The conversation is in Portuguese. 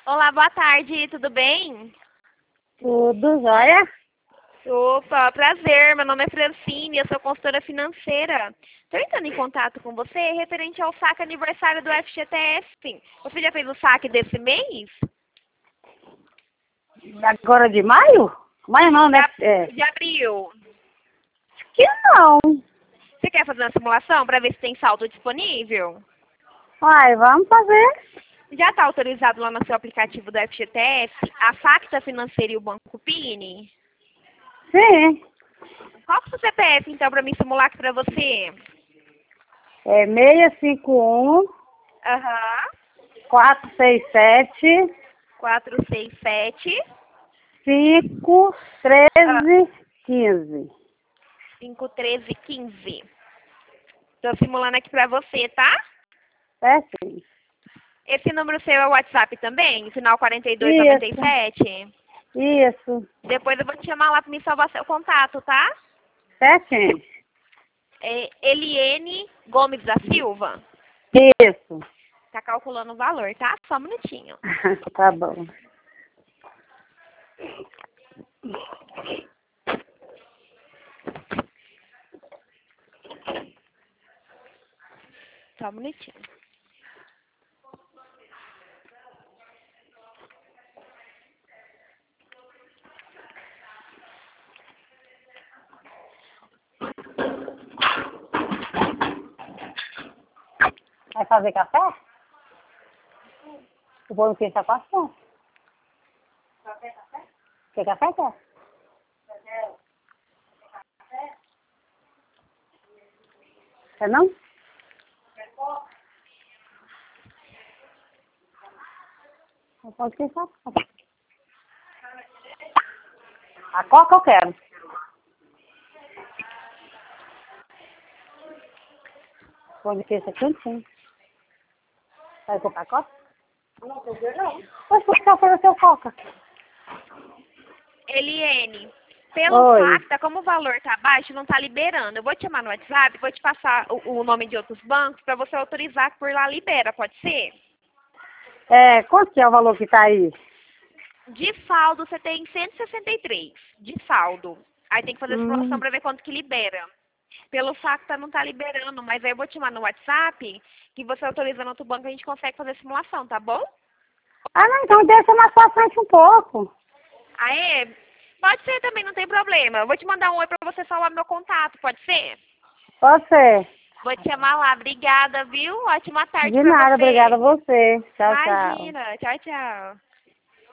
Olá, boa tarde, tudo bem? Tudo jóia? Opa, prazer, meu nome é Francine, eu sou consultora financeira. Estou entrando em contato com você referente ao saque aniversário do FGTS. Você já fez o saque desse mês? Agora de maio? Maio não, né? De abril. Que não. Você quer fazer uma simulação para ver se tem saldo disponível? Uai, vamos fazer. Já está autorizado lá no seu aplicativo do FGTS a Facta Financeira e o Banco Pini? Sim. Qual que é o seu CPF, então, para me simular aqui para você? É 651 Aham. 467 467 51315. 51315. Estou simulando aqui para você, tá? É sim. Esse número seu é o WhatsApp também? Final Isso, 4297? isso. Depois eu vou te chamar lá para me salvar seu contato, tá? É sim. É Eliene Gomes da Silva. Isso. Tá calculando o valor, tá? Só um minutinho. Tá bom. Só um minutinho. Vai fazer café? O bolo que está passando. Quer café, quer? Quer não? Pode pensar. A coca eu quero. Pode que esse aqui sim. Vai comprar coca? Não, não. Mas por que você ofereceu coca? Eliene, pelo Oi. Facta, como o valor tá baixo, não tá liberando. Eu vou te chamar no WhatsApp, vou te passar o nome de outros bancos para você autorizar que por lá libera, pode ser? Quanto que é o valor que tá aí? De saldo, você tem 163 de saldo. Aí tem que fazer a simulação Hum. para ver quanto que libera. Pelo Facta não tá liberando, mas aí eu vou te chamar no WhatsApp, que você autorizando outro banco, a gente consegue fazer a simulação, tá bom? Ah, não, então deixa mais pra frente um pouco. Aê, pode ser também, não tem problema. Eu vou te mandar um oi para você salvar meu contato, pode ser? Você. Vou te chamar lá. Obrigada, viu? Ótima tarde De pra nada, obrigada você. a você. Tchau, tchau. Imagina. Tchau, tchau.